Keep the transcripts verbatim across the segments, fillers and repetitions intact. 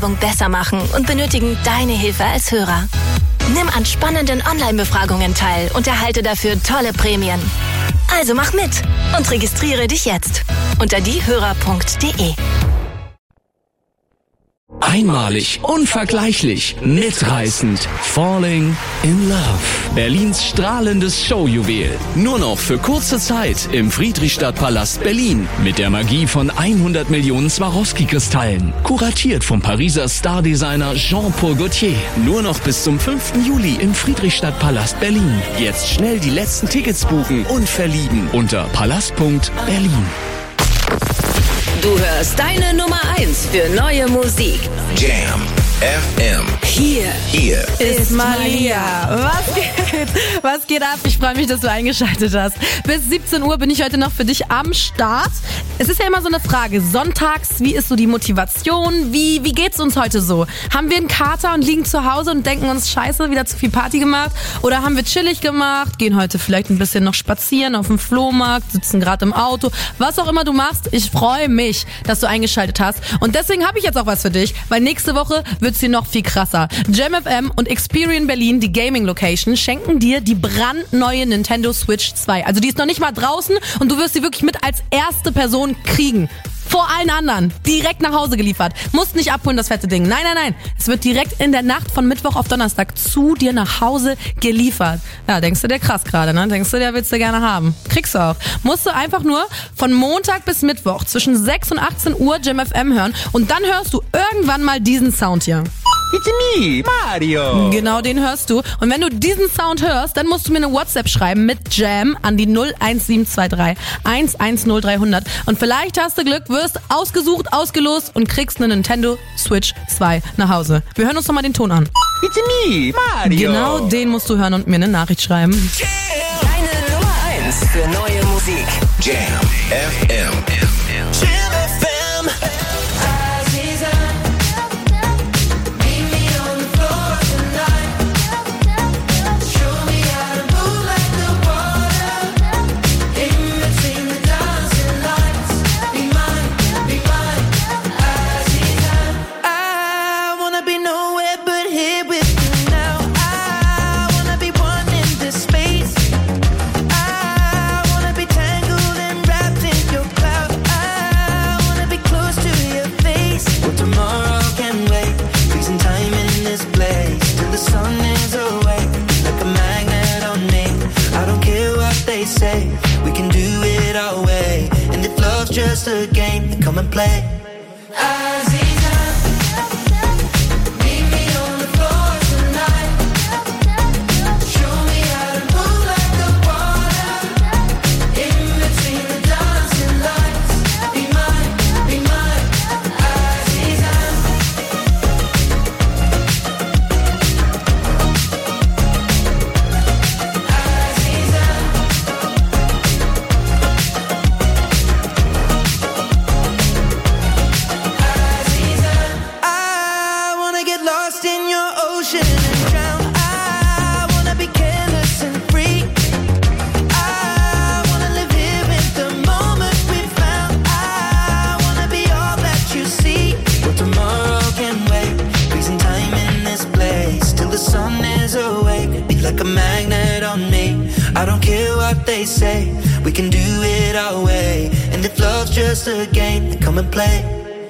besser machen und benötigen deine Hilfe als Hörer. Nimm an spannenden Online-Befragungen teil und erhalte dafür tolle Prämien. Also mach mit und registriere dich jetzt unter diehörer punkt de. Einmalig, unvergleichlich, mitreißend, Falling in Love. Berlins strahlendes Showjuwel. Nur noch für kurze Zeit im Friedrichstadtpalast Berlin. Mit der Magie von hundert Millionen Swarovski-Kristallen. Kuratiert vom Pariser Stardesigner Jean-Paul Gaultier. Nur noch bis zum fünften Juli im Friedrichstadtpalast Berlin. Jetzt schnell die letzten Tickets buchen und verlieben unter palast punkt berlin. Du hörst deine Nummer eins für neue Musik. Jam F M. Hier, Hier ist Malia. Was geht? Was geht ab? Ich freue mich, dass du eingeschaltet hast. Bis siebzehn Uhr bin ich heute noch für dich am Start. Es ist ja immer so eine Frage. Sonntags, wie ist so die Motivation? Wie, wie geht's uns heute so? Haben wir einen Kater und liegen zu Hause und denken uns, scheiße, wieder zu viel Party gemacht? Oder haben wir chillig gemacht? Gehen heute vielleicht ein bisschen noch spazieren auf dem Flohmarkt, sitzen gerade im Auto. Was auch immer du machst, ich freue mich, dass du eingeschaltet hast. Und deswegen habe ich jetzt auch was für dich, weil nächste Woche wird's hier noch viel krasser. Jam F M und Experian Berlin, die Gaming Location, schenken dir die brandneue Nintendo Switch zwei. Also die ist noch nicht mal draußen und du wirst sie wirklich mit als erste Person kriegen. Vor allen anderen. Direkt nach Hause geliefert. Musst nicht abholen, das fette Ding. Nein, nein, nein. Es wird direkt in der Nacht von Mittwoch auf Donnerstag zu dir nach Hause geliefert. Ja, denkst du dir krass gerade, ne? Denkst du, der willst du gerne haben. Kriegst du auch. Musst du einfach nur von Montag bis Mittwoch zwischen sechs und achtzehn Uhr Jam F M hören und dann hörst du irgendwann mal diesen Sound hier. It's me, Mario. Genau, den hörst du. Und wenn du diesen Sound hörst, dann musst du mir eine WhatsApp schreiben mit Jam an die null eins sieben zwei drei eins eins null drei null null. Und vielleicht hast du Glück, wirst ausgesucht, ausgelost und kriegst eine Nintendo Switch zwei nach Hause. Wir hören uns noch mal den Ton an. It's me, Mario. Genau, den musst du hören und mir eine Nachricht schreiben. deine Nummer eins für neue Musik. Jam F M. Jam F M. Just a game, come and play. They say we can do it our way, and if love's just a game, then come and play.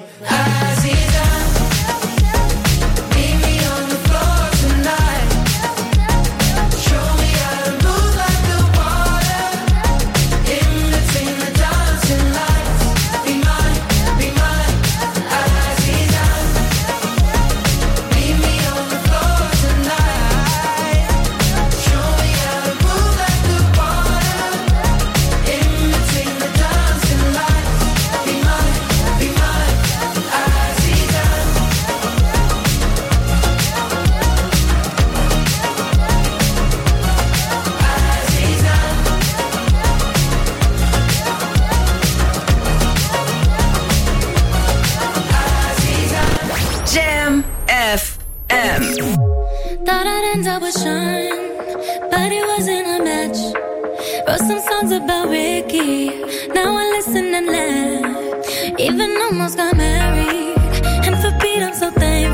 Thought I'd end up with Sean, but it wasn't a match. Wrote some songs about Ricky, now I listen and laugh. Even almost got married, and for Pete I'm so thankful.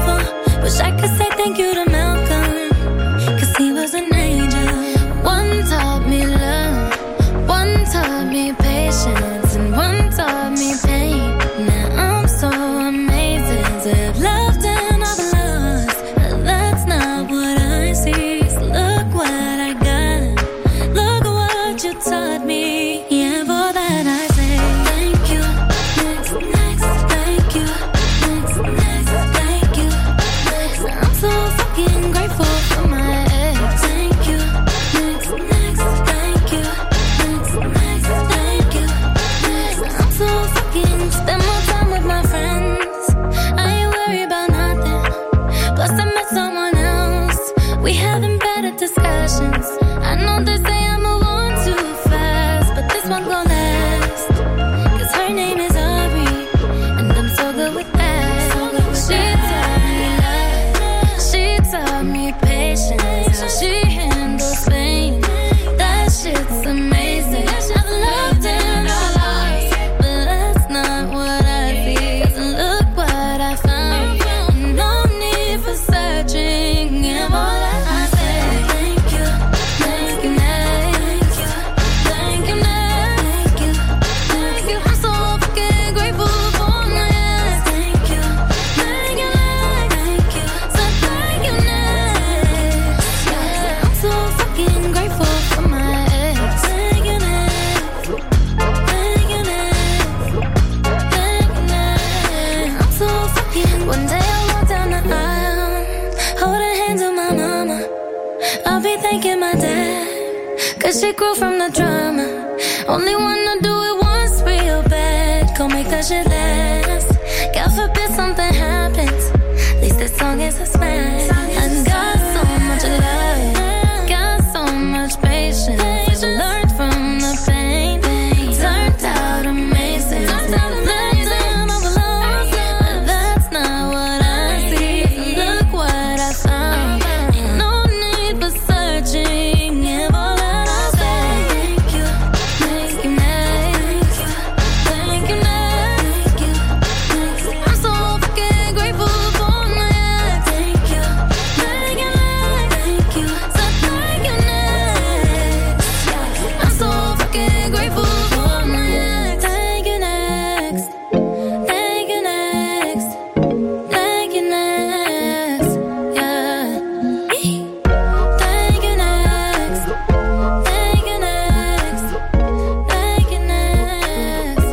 taught me patience. How she handles pain. That shit's amazing. I've loved and I lost, but that's not what I see. 'Cause look what I found. No need for searching. And all that I say, thank you, thank you, thank you, thank you, thank you, thank you. I'm so fucking grateful for my ex. Thank you, thank you, thank you, so thank you, next. Yeah, I'm so fucking grateful for my ex. Thank you, next. Thank you, next. Thank you, next. I'm so fucking. One day I walk down the aisle, holding hands with my mama. I'll be thanking my dad, 'cause she grew from the drama. Only wanna do it once real bad. Go make that shit last. God forbid something happens. At least this song is a smash. I got so much love, got so much patience. I learned from the pain. Turned out amazing. Left them all alone, but that's not what I see. Look what I found. Ain't no need for searching. Give all that I say. Thank you, thank you, next. Thank you, next. Thank you. I'm so fucking grateful for my ex. Thank you, thank you, thank you, so thank you, next. I'm so fucking grateful for my ex. Thank you, next. Thank you, next. Thank you, next. Yeah. Thank you, next. Thank you, next. Thank you, next.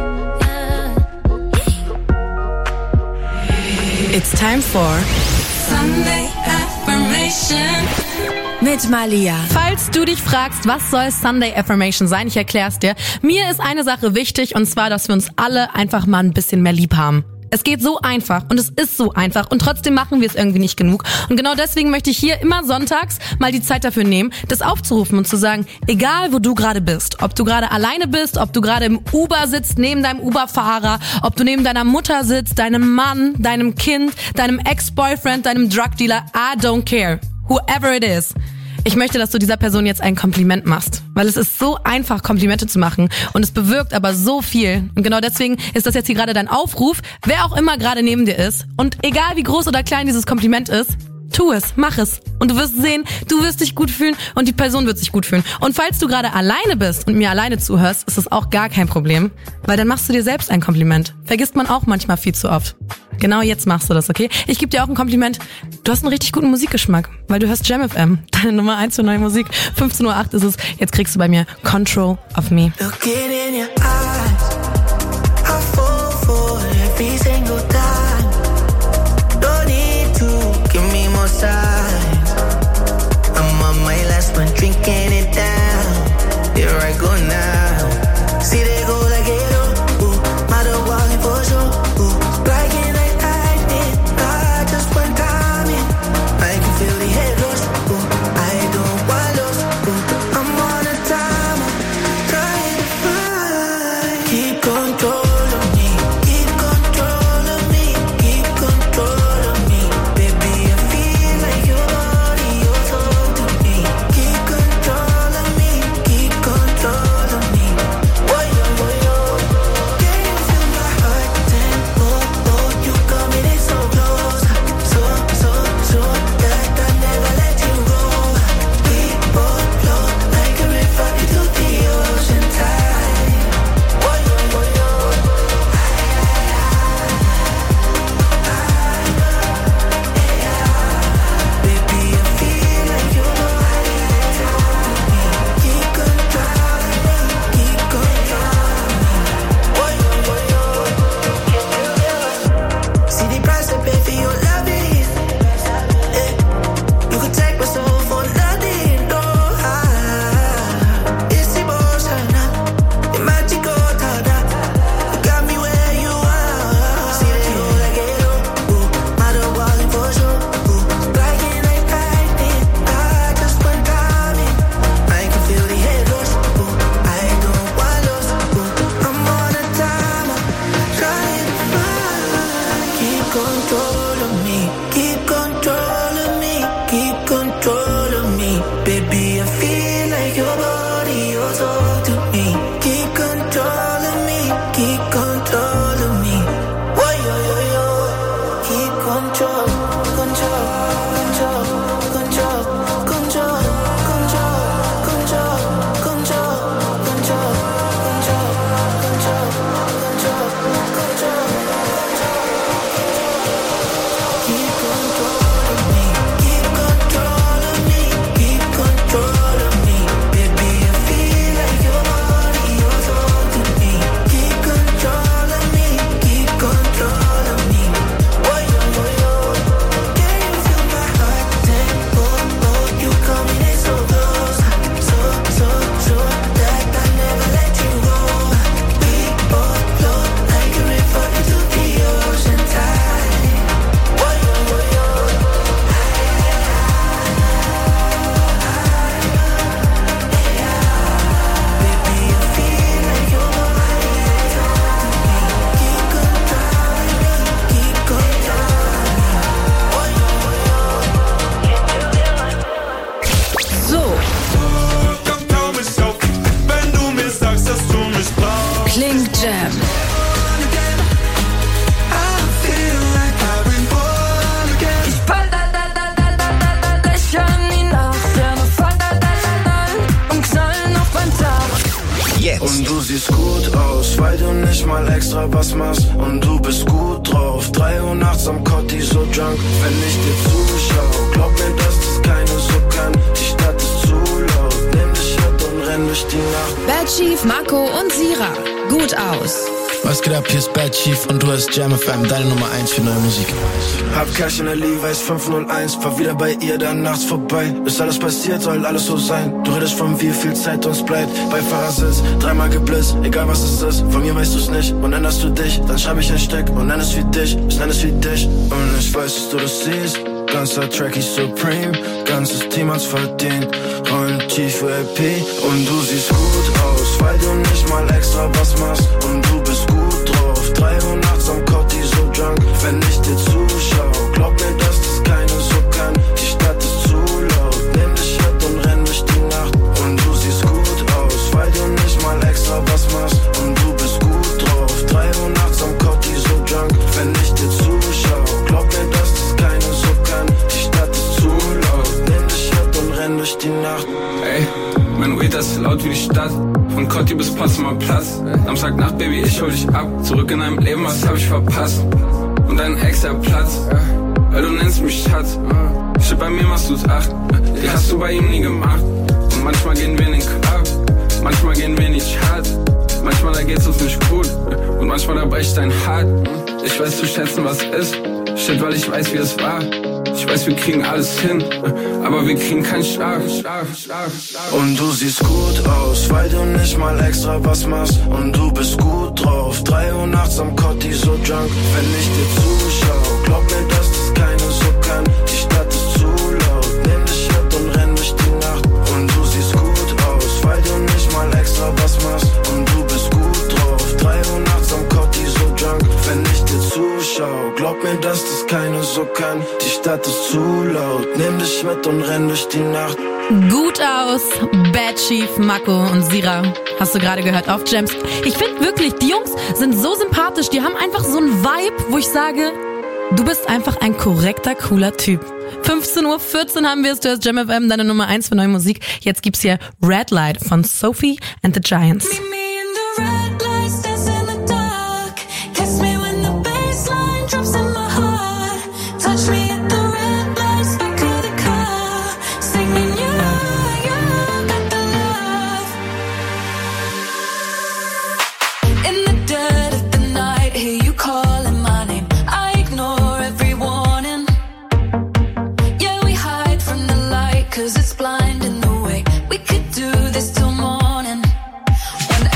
Yeah. It's time for Sunday Affirmation mit Malia. Falls du dich fragst, was soll Sunday Affirmation sein, ich erklär's dir. Mir ist eine Sache wichtig, und zwar, dass wir uns alle einfach mal ein bisschen mehr lieb haben. Es geht so einfach und es ist so einfach und trotzdem machen wir es irgendwie nicht genug. Und genau deswegen möchte ich hier immer sonntags mal die Zeit dafür nehmen, das aufzurufen und zu sagen, egal wo du gerade bist, ob du gerade alleine bist, ob du gerade im Uber sitzt, neben deinem Uber-Fahrer, ob du neben deiner Mutter sitzt, deinem Mann, deinem Kind, deinem Ex-Boyfriend, deinem Drug-Dealer, I don't care. Whoever it is. Ich möchte, dass du dieser Person jetzt ein Kompliment machst, weil es ist so einfach, Komplimente zu machen und es bewirkt aber so viel. Und genau deswegen ist das jetzt hier gerade dein Aufruf, wer auch immer gerade neben dir ist. Und egal wie groß oder klein dieses Kompliment ist, tu es, mach es. Und du wirst sehen, du wirst dich gut fühlen und die Person wird sich gut fühlen. Und falls du gerade alleine bist und mir alleine zuhörst, ist das auch gar kein Problem, weil dann machst du dir selbst ein Kompliment. Vergisst man auch manchmal viel zu oft. Genau jetzt machst du das, okay? Ich gebe dir auch ein Kompliment. Du hast einen richtig guten Musikgeschmack, weil du hörst Jam F M, deine Nummer eins für neue Musik. fünfzehn Uhr acht ist es. Jetzt kriegst du bei mir Control of Me. Looking in your eyes, I fall for every single time. Don't need to give me more signs. I'm on my last one, drinking it down. Here I go now. See they go like it, oh, ooh, matter walking for sure, ooh, like it like I did. I just went time in. I can feel the head rush, ooh, I don't want lost, ooh, I'm on a timer, trying to find. control, control, control, control, control, control, control, control, control, control, control, control, control. Keep controlling me, keep controlling me, keep controlling me. Baby, I feel like your body, you're talking me. Keep controlling me, keep controlling me. Oh, yo, yo, yo. Can you feel my heart tempo? Oh, you coming in so close, so, so, so that I never let you go. We both float like a river into the ocean tide. Oh, yo, yo, yo. Baby, I feel like your body is talking me. Keep controlling me, keep controlling me. Oh, yo, yo, So, Kakao mit Sophie, wenn du mir sagst, dass du mich brauchst. klingt Jam. I feel like I've been born again. Ich fall da da da da da da da Dächern hinauf. Sterne fallen da da da da und knallen auf mein Dach. Und du siehst gut aus, weil du nicht mal extra was machst. Und du bist gut drauf, drei Uhr nachts am Kotti so drunk. Wenn ich dir zuschau, glaub mir, dass das keine so kann. Die Stadt ist zu laut, nimm dich mit und renn durch die Nacht. Bad Chief, Marco und Sira. Gut aus. Was geht ab, hier ist Bad Chief und du hast Jam F M, deine Nummer eins für neue Musik. Hab Cash in der Levi's fünf null eins, fahr wieder bei ihr, dann nachts vorbei. Ist alles passiert, soll alles so sein. Du redest von wie viel Zeit uns bleibt. Bei Fahrersitz, dreimal geblitzt, egal was es ist. Von mir weißt du's nicht und änderst du dich. Dann schreib ich ein Stück und nenn es wie dich, ich nenn es wie dich. Und ich weiß, dass du das siehst. Ganzer Track ist Supreme, ganzes Team hat's verdient. Rollen tief für L P und du siehst gut aus, weil du nicht mal extra was machst. Und du bist gut drauf, drei Uhr nachts am Kotti so drunk. Wenn ich dir zuschau, glaub mir, dass das keine so kann. Die Stadt ist zu laut, nimm dich mit und renn durch die Nacht. Und du siehst gut aus, weil du nicht mal extra was machst. Und du bist gut drauf, drei Uhr nachts am Kotti so drunk. Wenn ich dir zuschau, glaub mir, dass das keine so kann. Die Stadt ist zu laut, nimm dich mit und renn durch die Nacht. Ey, mein Weed ist laut wie die Stadt. Von Kotti bis Potsdamer Platz. Samstagnacht, Baby, ich hol dich ab. Zurück in deinem Leben, was hab ich verpasst? Und dein Ex, der Platz, weil du nennst mich Schatz. Shit, bei mir machst du's acht. Die hast du bei ihm nie gemacht. Und manchmal gehen wir in den Club, manchmal gehen wir nicht hart. Manchmal da geht's uns nicht gut und manchmal da bricht dein Hart. Ich weiß zu schätzen, was ist. Shit, weil ich weiß, wie es war. Ich weiß, wir kriegen alles hin, aber wir kriegen keinen Schlaf, Schlaf, Schlaf, Schlaf. Und du siehst gut aus, weil du nicht mal extra was machst. Und du bist gut drauf, drei Uhr nachts am Kotti so drunk. Wenn ich dir zuschau, glaub mir, dass das keine so kann. Die Stadt ist zu laut, nimm dich mit und renn durch die Nacht. Und du siehst gut aus, weil du nicht mal extra was machst. Und du bist gut drauf, drei Uhr nachts am Kotti so drunk. Wenn ich dir zuschau, glaub mir, dass das keine so kann. Die Stadt ist zu laut, nimm dich mit und renn durch die Nacht. Gut aus, Bad Chief, Marco und Sira. Hast du gerade gehört auf Jams. Ich finde wirklich, die Jungs sind so sympathisch. Die haben einfach so einen Vibe, wo ich sage, du bist einfach ein korrekter, cooler Typ. fünfzehn Uhr vierzehn haben wir es. Du hast Jam F M, deine Nummer eins für neue Musik. Jetzt gibt's hier Red Light von Sophie and the Giants. Meet me in the red lights, dance in the dark. Kiss me when the bassline drops in my heart. Touch me at the red lights, back of the car. Singing you, you got the love. In the dead of the night, hear you calling my name. I ignore every warning. Yeah, we hide from the light, cause it's blinding the way. We could do this till morning. When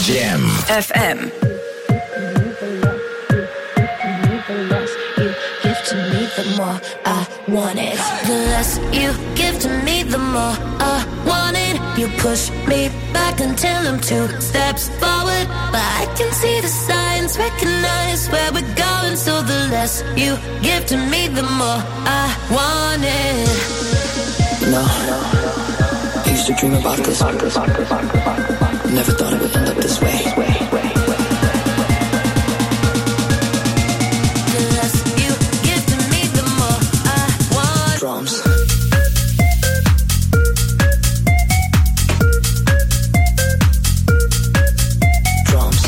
Jam F M. The more I want it. The less you give to me, the more I want it. You push me back until I'm two steps forward, but I can see the signs, recognize where we're going. So the less you give to me, the more I want it. No, I used to dream about this. Never thought it would end up this way. Drums. Drums.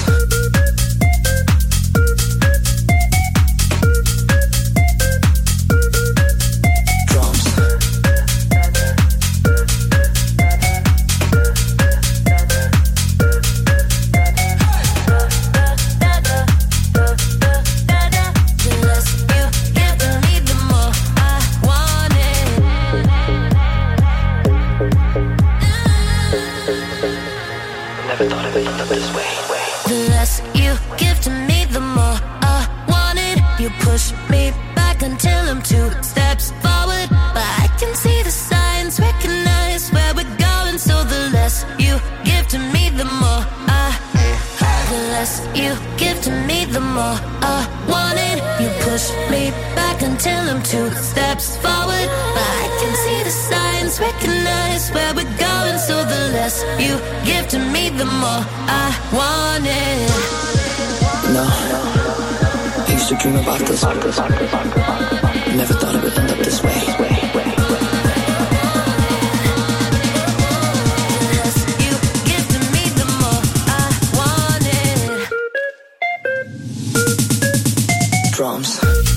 Drums. Never thought it would end up this way. The less you give to me, the more I want it. You push me back until I'm two steps forward, but I can see the signs, recognize where we're going. So the less you give to me, the more I. The less you give to me, the more I want it. You push me back until I'm two steps forward, but I can see the signs, recognize where we're going. So the less you give to me, the more I want it. No, I used to dream about this. Never thought it would end up this way. Drums.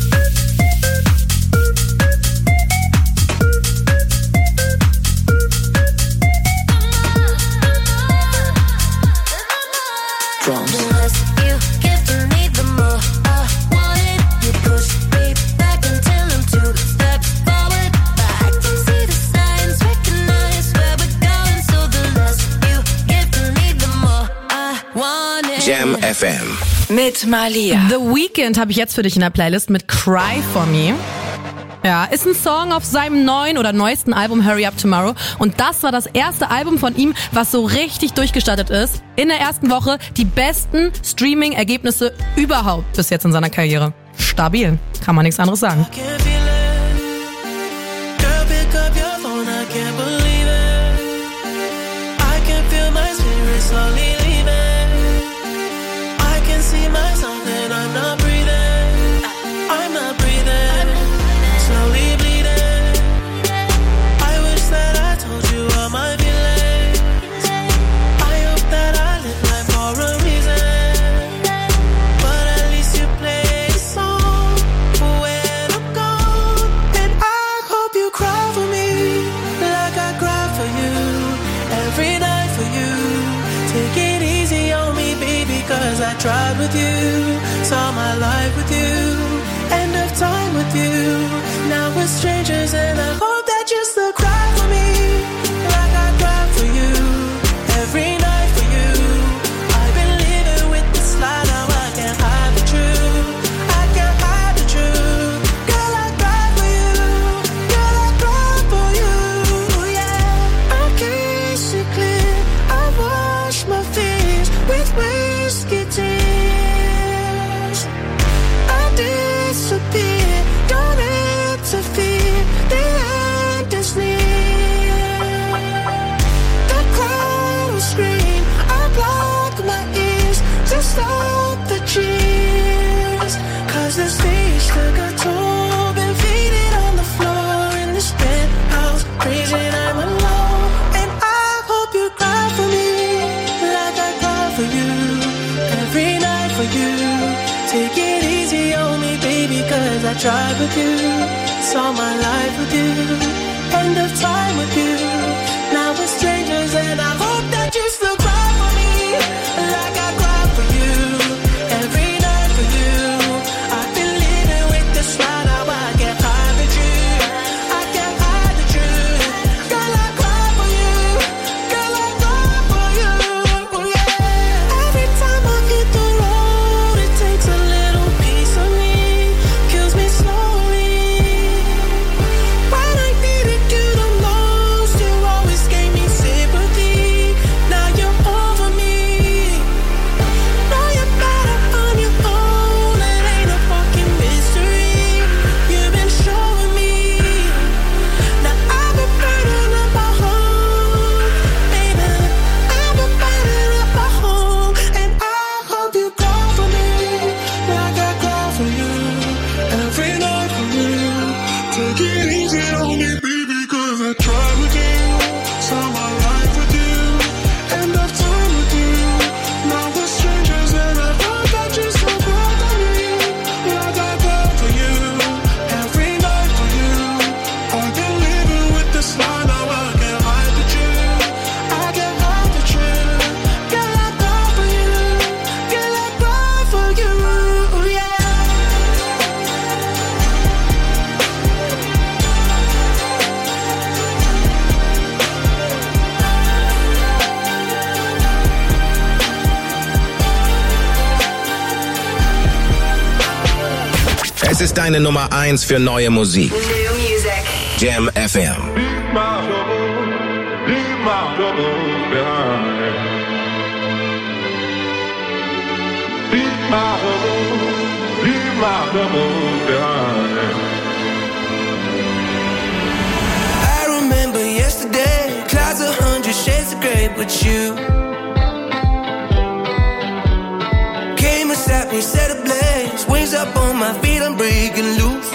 Drums. The less you give to me, the more I want it. You push me back until I'm two steps forward, but I can see the signs, recognize where we're going. So the less you give to me, the more I want it. Jam F M. Mit Malia. The Weeknd habe ich jetzt für dich in der Playlist mit Cry For Me. Ja, ist ein Song auf seinem neuen oder neuesten Album Hurry Up Tomorrow. Und das war das erste Album von ihm, was so richtig durchgestartet ist. In der ersten Woche die besten Streaming-Ergebnisse überhaupt bis jetzt in seiner Karriere. Stabil, kann man nichts anderes sagen. I tried with you, saw my life with you, end of time with you. Now we're strangers and I hope that you still cry for me, like I cried for you, every night for you. I've been living with this lie, now I can't hide the truth, I can't hide the truth. Girl, I cry for you, girl, I cry for you, yeah. I can't see clear, I wash my fears with whiskey tears. I disappear, don't interfere, the end is near. The crowd will scream, I block my ears to stop the cheers. Cause the stage took a toll, been faded on the floor in this penthouse, crazy and I'm alone. And I hope you cry for me, like I cry for you, every night for you. Take it easy on me, baby, cause I tried with you, saw my life with you, end of time with you. Now we're strangers and I hope that you still cry for me, like I cry for you, every night for you. I've been living with this lie, now I can't hide the truth, I can't hide the truth. Girl, I cry for you, girl, I cry for you, yeah. Every Es ist deine Nummer eins für neue Musik. New music. Jam F M. Leave my troubles, leave my troubles behind. Leave my troubles, leave my troubles behind. I remember yesterday, clouds a hundred shades of grey, but you came and sat me, set ablaze, wings up on my feet, I'm breaking loose.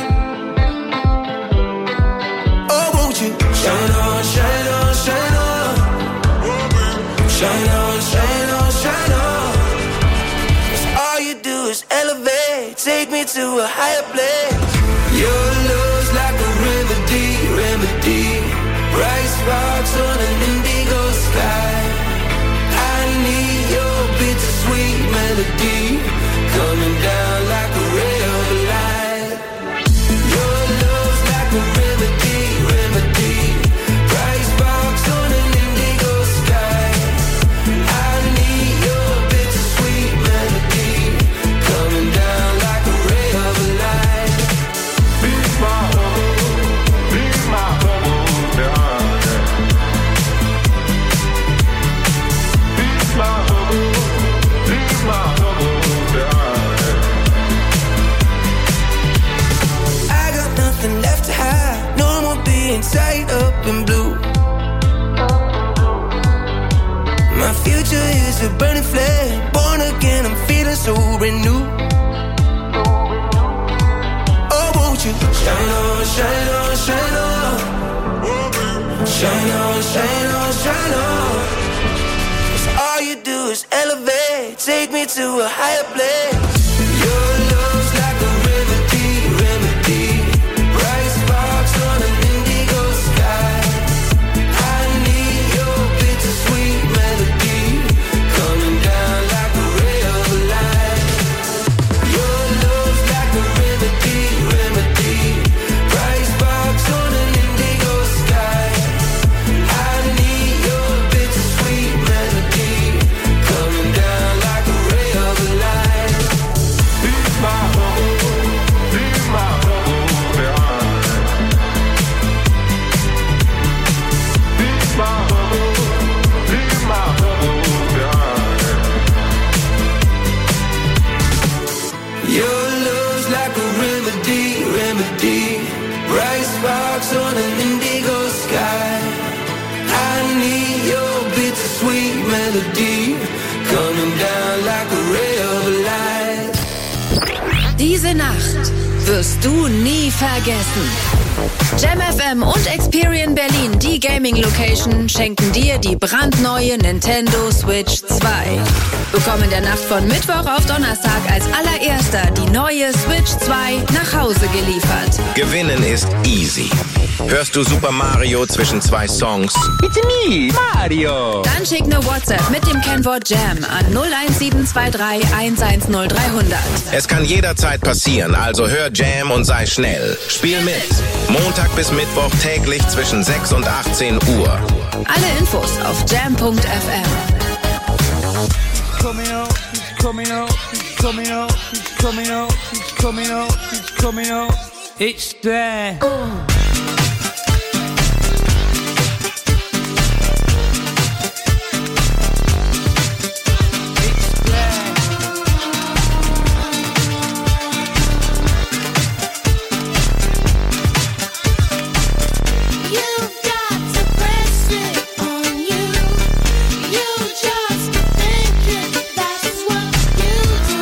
Oh, won't you shine on, shine on, shine on, shine on, shine on, shine on. 'Cause all you do is elevate, take me to a higher place. Your love's like a remedy, remedy. Bright sparks on an indigo sky. I need your bittersweet melody, coming down like a ray of light. Your love's like a remedy, remedy. Bright sparks on an indigo sky. I need your bittersweet melody, coming down like a ray of light. Leave my troubles, leave my troubles behind. Leave my troubles, leave my troubles behind. I got nothing left to hide, no more being tied up in blue. My future is a burning flame, born again, I'm feeling so renewed. Oh, won't you shine on, shine on, shine on, shine on, shine on, shine on. 'Cause all you do is elevate, take me to a higher place. Your love's like a remedy, remedy. Bright sparks on an indigo sky. I need your bittersweet melody, coming down like a ray of light. Your love's like a remedy, remedy. Bright sparks on an indigo sky. I need your bittersweet melody, coming down like a ray of light. Leave my troubles, leave my troubles behind. Leave my troubles, leave my troubles behind. Your love's like a remedy, remedy. Bright sparks on an indigo sky. I need your bittersweet melody, coming down like a ray of light. Diese Nacht wirst du nie vergessen. Jam F M und Experian Berlin, die Gaming-Location, schenken dir die brandneue Nintendo Switch zwei. Bekomm in der Nacht von Mittwoch auf Donnerstag als allererster die neue Switch zwei nach Hause geliefert. Gewinnen ist easy. Hörst du Super Mario zwischen zwei Songs? It's me, Mario. Dann schick ne WhatsApp mit dem Kennwort Jam an null eins sieben zwei drei eins eins null drei null null. Es kann jederzeit passieren, also hör Jam und sei schnell. Spiel mit. Montag bis Mittwoch täglich zwischen sechs und achtzehn Uhr. Alle Infos auf jam punkt f m. Coming out, he's coming out, he's coming out, he's coming out, he's coming out, he's coming out. It's there.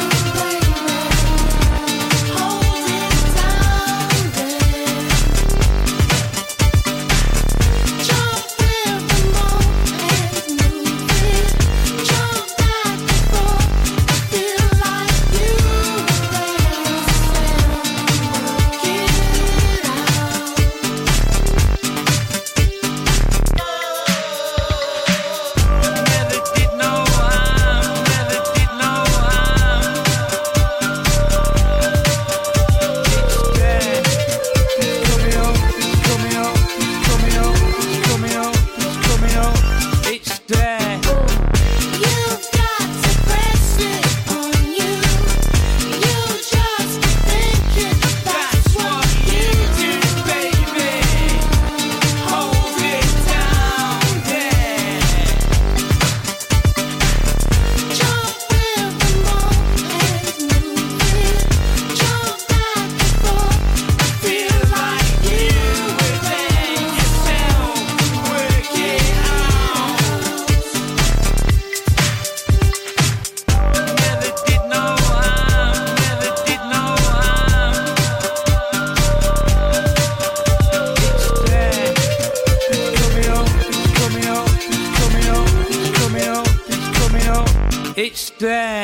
Hold it down, babe.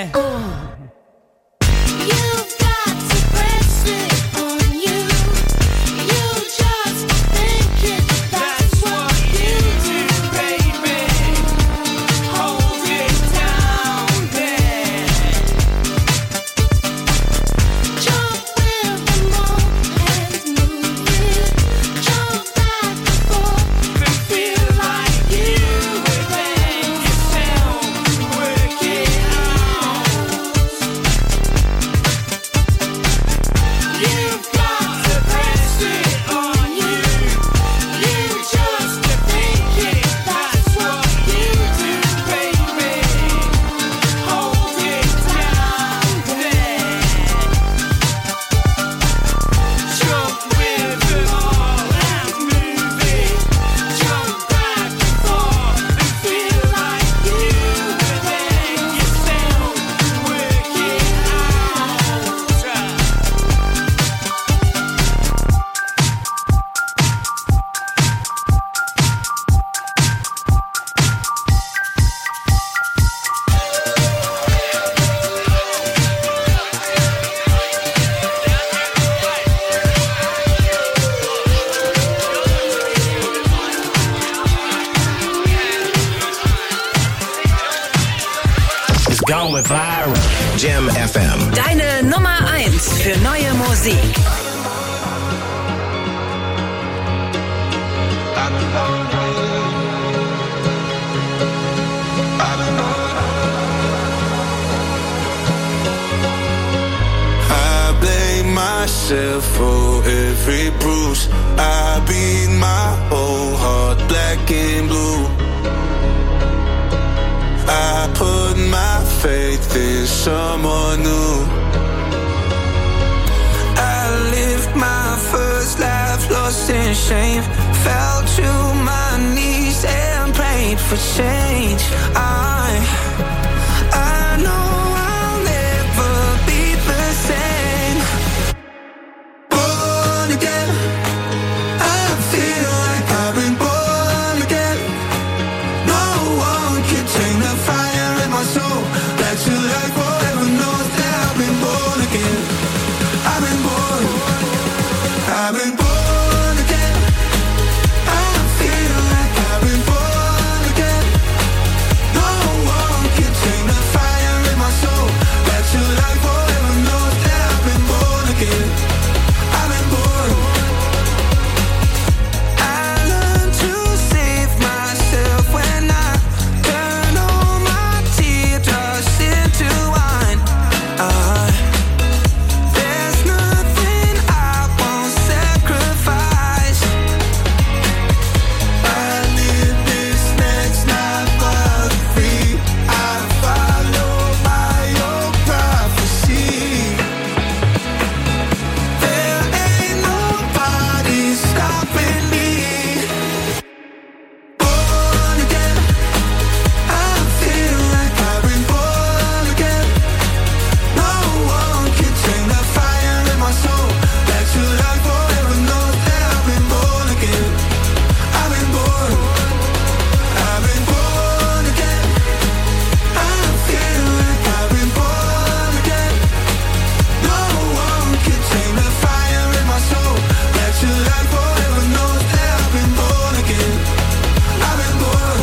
yeah. You've got to press it on you. You just think it, that's what you do, baby. Hold it down there. Jump with the moment, move it. Jump back and forth and feel like you within yourself. Work it out. You've got to press it on you. You just think it, that's what you do, baby. Hold it down there. Jump with it all and move it. Jump back and forth and feel like you within yourself. Work it out. It's going viral. Jam F M. Deine Nummer eins für neue Musik. I blame myself for every bruise. I beat my whole heart black and blue. I put my faith in someone new. I lived my first life lost in shame. Fell to my knees and prayed for change. I, I know I'll never be the same. Born again, I feel like I've been born again. No one can tame the fire in my soul. That you like forever knows that I've been born again. I've been born. I've been born again. I feel like I've been born again. No one can tame the fire in my soul. That you like forever knows that I've been born again. I've been born. I learned to save myself when I turn all my teardrops into wine. Uh, there's nothing I won't sacrifice. I live this next life for free. I follow my own prophecy. There ain't nobody stopping me. Born again, I feel like I've been born again. No one can tame the fire in my soul. That you like forever knows that I've been born again. I've been born. I've been born again. I feel like I've been born again. No one can tame the fire in my soul. That you like forever knows that I've been born again. I've been born.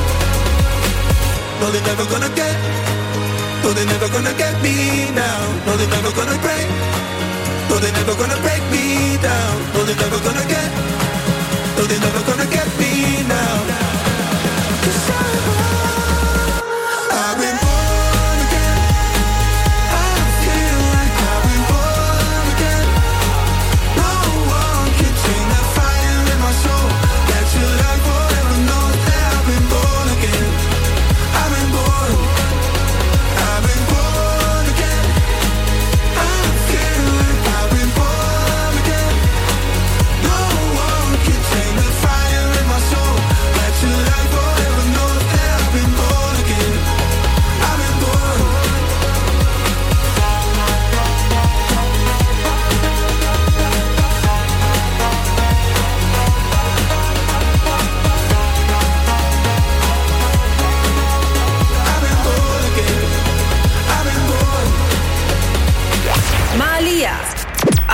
No, they're never gonna get. No, they're never gonna get me now. No, they're never gonna break. No, they're never gonna break me down. No, they're never gonna get. No, they're never gonna get me now. 'Cause I've I've been born again. I feel like I've been born again. No one can tame the fire in my soul. That you like forever knows that I've been born again. I've been born. I've been born again. I feel like I've been born again. No one can tame the fire in my soul. That you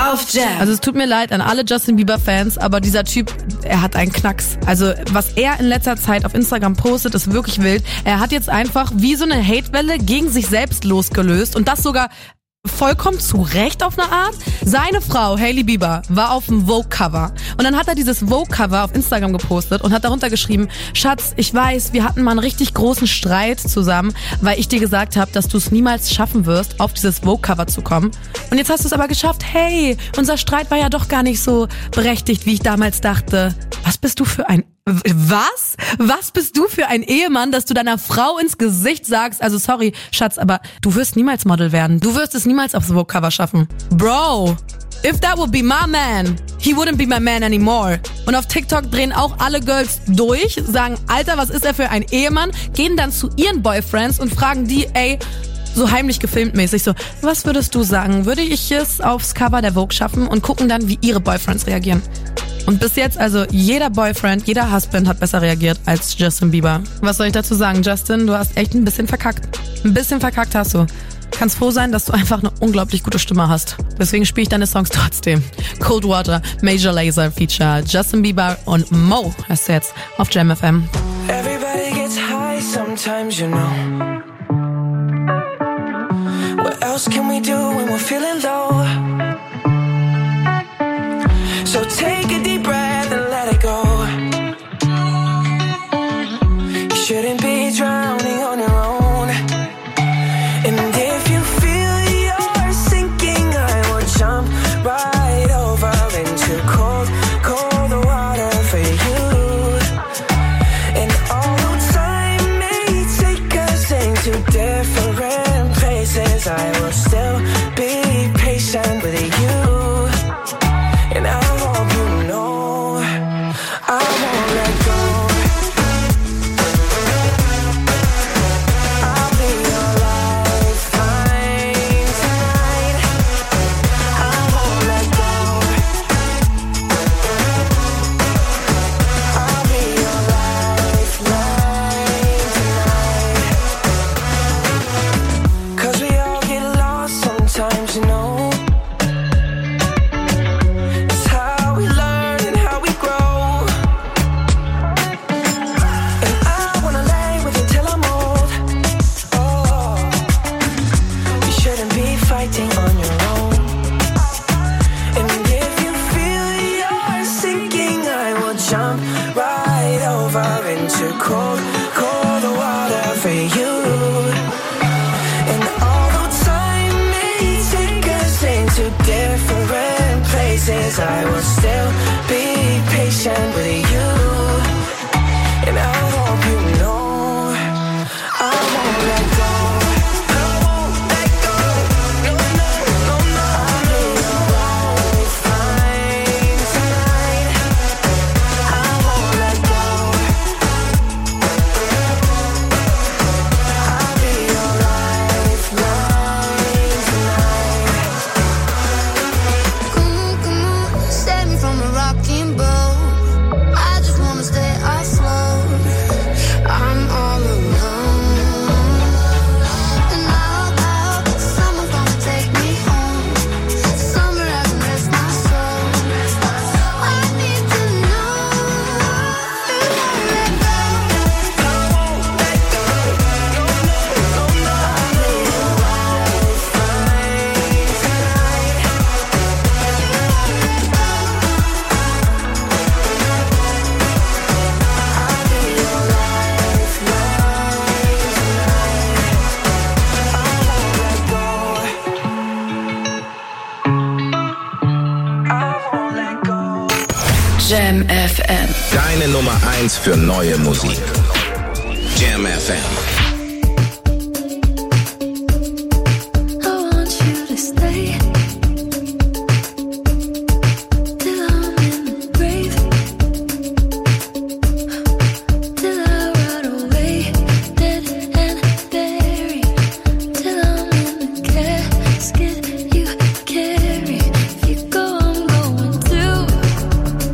auf Jam. Also es tut mir leid an alle Justin Bieber-Fans, aber dieser Typ, er hat einen Knacks. Also was er in letzter Zeit auf Instagram postet, ist wirklich wild. Er hat jetzt einfach wie so eine Hatewelle gegen sich selbst losgelöst und das sogar vollkommen zu Recht auf eine Art. Seine Frau, Hailey Bieber, war auf dem Vogue-Cover. Und dann hat er dieses Vogue-Cover auf Instagram gepostet und hat darunter geschrieben, Schatz, ich weiß, wir hatten mal einen richtig großen Streit zusammen, weil ich dir gesagt habe, dass du es niemals schaffen wirst, auf dieses Vogue-Cover zu kommen. Und jetzt hast du es aber geschafft. Hey, unser Streit war ja doch gar nicht so berechtigt, wie ich damals dachte. Was bist du für ein... Was? Was bist du für ein Ehemann, dass du deiner Frau ins Gesicht sagst, also sorry, Schatz, aber du wirst niemals Model werden. Du wirst es niemals aufs Vogue-Cover schaffen. Bro, if that would be my man, he wouldn't be my man anymore. Und auf TikTok drehen auch alle Girls durch, sagen, Alter, was ist er für ein Ehemann? Gehen dann zu ihren Boyfriends und fragen die, ey, so heimlich gefilmt mäßig, so, was würdest du sagen? Würde ich es aufs Cover der Vogue schaffen? Und gucken dann, wie ihre Boyfriends reagieren. Und bis jetzt, also jeder Boyfriend, jeder Husband hat besser reagiert als Justin Bieber. Was soll ich dazu sagen, Justin? Du hast echt ein bisschen verkackt. Ein bisschen verkackt hast du. Kannst froh sein, dass du einfach eine unglaublich gute Stimme hast. Deswegen spiele ich deine Songs trotzdem. Cold Water, Major Lazer Feature, Justin Bieber und Mo heißt jetzt auf Jam F M. Everybody gets high sometimes, you know. What else can we do when we're feeling low? So take a deep breath and let it go. You shouldn't be drowning on your own. And if you feel you're sinking, I will jump right over into cold, cold water for you. And although time may take us into different places, I will still be patient with you. And I hope you know I won't let go. I'll be your lifeline tonight. I won't let go. I'll be your lifeline tonight. 'Cause we all get lost sometimes, you know. Cold, cold water for you. And although time may take us into different places, I will still be patient with you. And I hope you know I won't let go. Jam F M. Deine Nummer eins für neue Musik. Jam F M.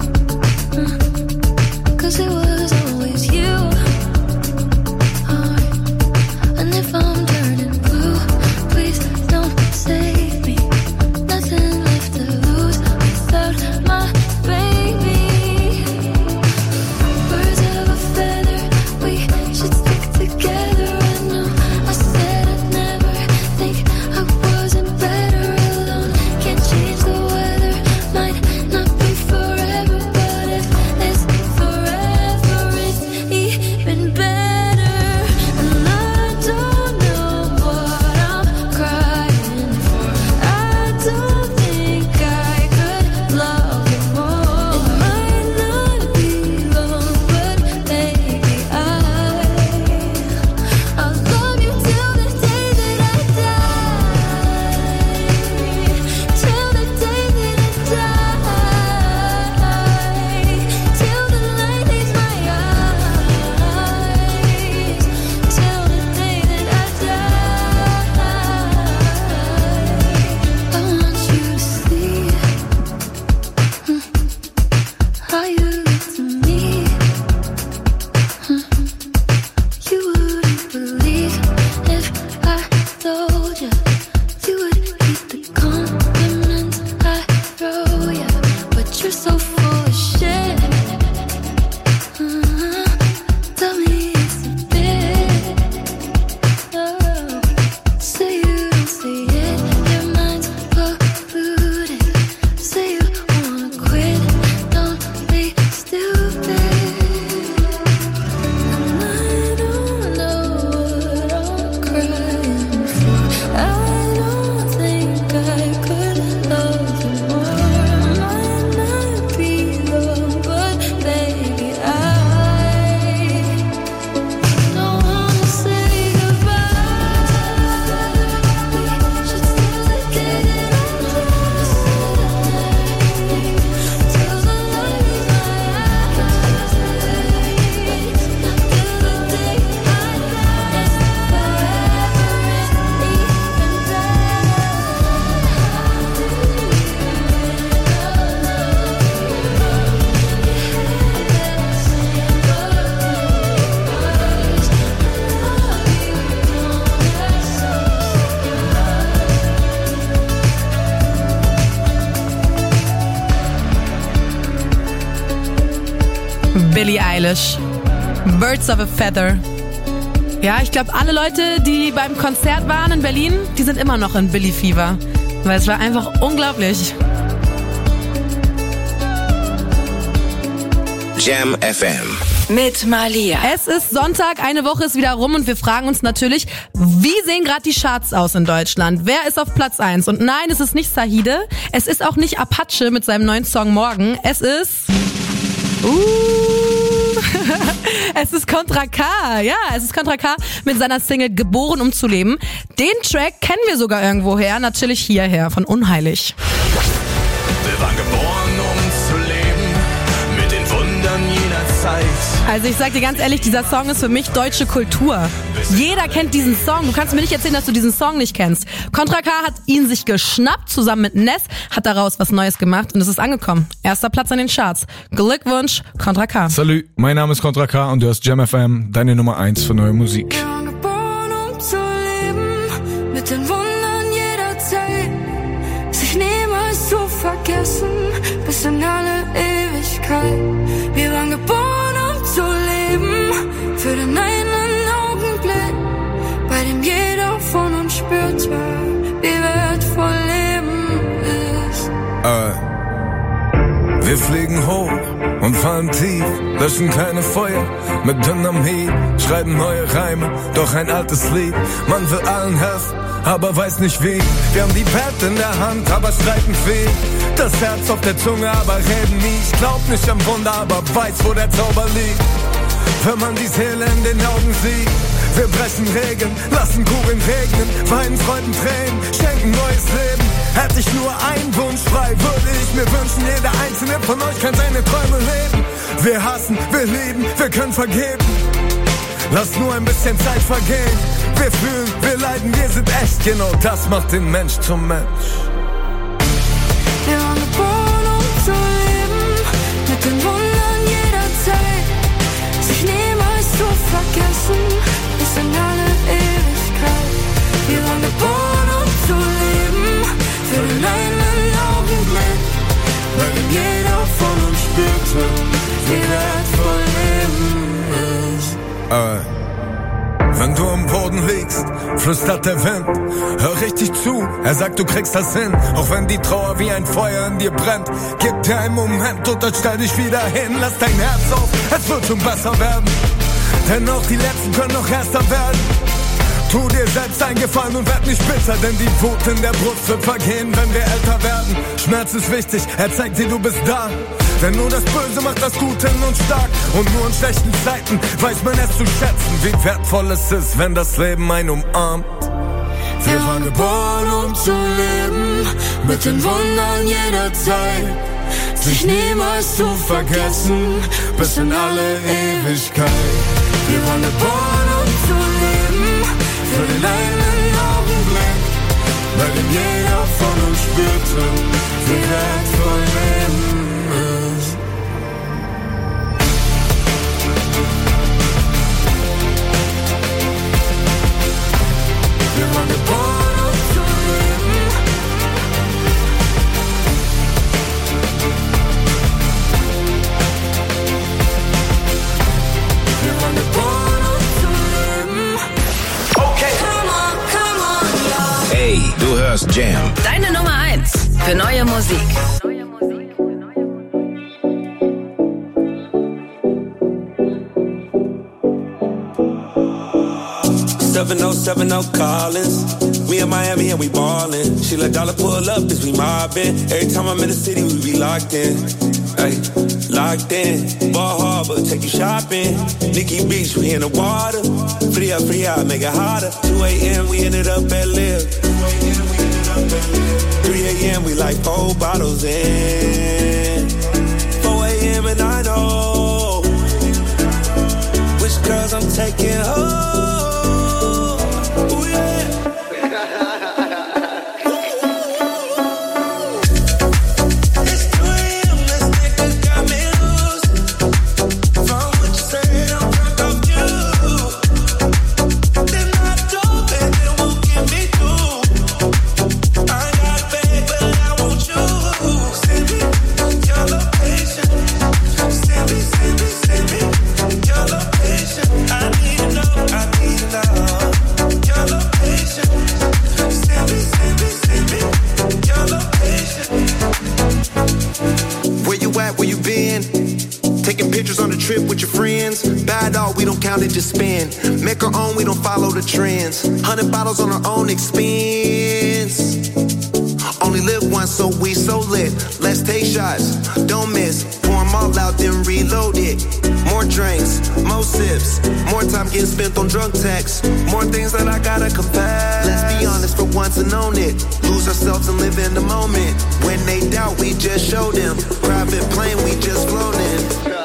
Cause it was always you. Billie Eilish. Birds of a Feather. Ja, ich glaube, alle Leute, die beim Konzert waren in Berlin, die sind immer noch in Billie Fever. Weil es war einfach unglaublich. Jam F M. Mit Malia. Es ist Sonntag, eine Woche ist wieder rum und wir fragen uns natürlich, wie sehen gerade die Charts aus in Deutschland? Wer ist auf Platz eins? Und nein, es ist nicht Sahide, es ist auch nicht Apache mit seinem neuen Song Morgen, es ist... Uh, es ist Contra K, ja, es ist Contra K mit seiner Single Geboren um zu leben. Den Track kennen wir sogar irgendwoher, natürlich hierher, von Unheilig. Wir waren geboren, um zu leben, mit den Wundern jener Zeit. Also ich sag dir ganz ehrlich, dieser Song ist für mich deutsche Kultur. Jeder kennt diesen Song. Du kannst mir nicht erzählen, dass du diesen Song nicht kennst. Contra K hat ihn sich geschnappt, zusammen mit Ness, hat daraus was Neues gemacht und es ist angekommen. Erster Platz an den Charts. Glückwunsch, Contra K. Salut, mein Name ist Contra K und du hörst Jam F M, deine Nummer eins für neue Musik. Wir waren geboren, um zu leben, mit den Wundern jeder Zeit, sich niemals zu vergessen, bis in alle Ewigkeit. Wir waren geboren, um zu leben, für den einen Augenblick, bei dem jeder von uns spürte, wie wertvoll Leben ist. Äh, wir fliegen hoch und fallen tief, löschen keine Feuer mit Dynamit, schreiben neue Reime, doch ein altes Lied. Man will allen helfen, aber weiß nicht wie. Wir haben die Welt in der Hand, aber streiten viel. Das Herz auf der Zunge, aber reden nie. Ich glaub nicht am Wunder, aber weiß, wo der Zauber liegt. Wenn man die Seele in den Augen sieht. Wir brechen Regeln, lassen Kugeln regnen, weinen Freuden Tränen, schenken neues Leben. Hätte ich nur einen Wunsch frei, würde ich mir wünschen, jeder einzelne von euch kann seine Träume leben. Wir hassen, wir lieben, wir können vergeben. Lass nur ein bisschen Zeit vergehen. Wir fühlen, wir leiden, wir sind echt. Genau das macht den Mensch zum Mensch. Wir waren geboren, um zu leben, mit den Wundern jeder Zeit, sich niemals zu vergessen, bis in alle Ewigkeit. Wir waren geboren, um zu leben, für den einen Augenblick, bei dem jeder von uns spürte, wie wertvoll Leben ist. Äh. Wenn du am Boden liegst, flüstert der Wind, hör richtig zu, er sagt, du kriegst das hin, auch wenn die Trauer wie ein Feuer in dir brennt. Gib dir einen Moment und dann stell dich wieder hin, lass dein Herz auf, es wird schon besser werden, denn auch die Letzten können noch erster werden. Tu dir selbst einen Gefallen und werd nicht bitter, denn die Wut in der Brust wird vergehen, wenn wir älter werden. Schmerz ist wichtig, er zeigt dir, du bist da. Denn nur das Böse macht das Gute in uns stark. Und nur in schlechten Zeiten weiß man es zu schätzen, wie wertvoll es ist, wenn das Leben einen umarmt. Wir waren geboren, um zu leben, mit den Wundern jeder Zeit, sich niemals zu vergessen, bis in alle Ewigkeit. Wir waren geboren, um zu leben, für den einen Augenblick, bei dem jeder von uns spürte, wie wertvoll Leben ist. Wir waren geboren, um zu leben. Wir waren geboren, um zu leben. Okay. Come on, come on, yeah. Hey, du hörst Jam. Deine Nummer eins für neue Musik. seven oh seven oh Collins. We in Miami and we ballin'. She let dollar pull up, cause we mobbin'. Every time I'm in the city, we be locked in. Ay, locked in. Ball Harbor, take you shopping. Nikki Beach, we in the water. Free up, free out, make it hotter. two a.m. we ended up at Liv. three a.m. we like four bottles in. four a.m. and I know which girls I'm taking home. Then I don't, and it won't get me through. Taking pictures on the trip with your friends. Bad all, we don't count it, just spend. Make our own, we don't follow the trends. Hundred bottles on our own expense. Only live once, so we so lit. Let's take shots, don't miss. Pour 'em all out, then reload it. More drinks, more sips. More time getting spent on drunk texts. More things that I gotta confess. Let's be honest for once and own it. Lose ourselves and live in the moment. When they doubt, we just show them. Private plane, we just flown in.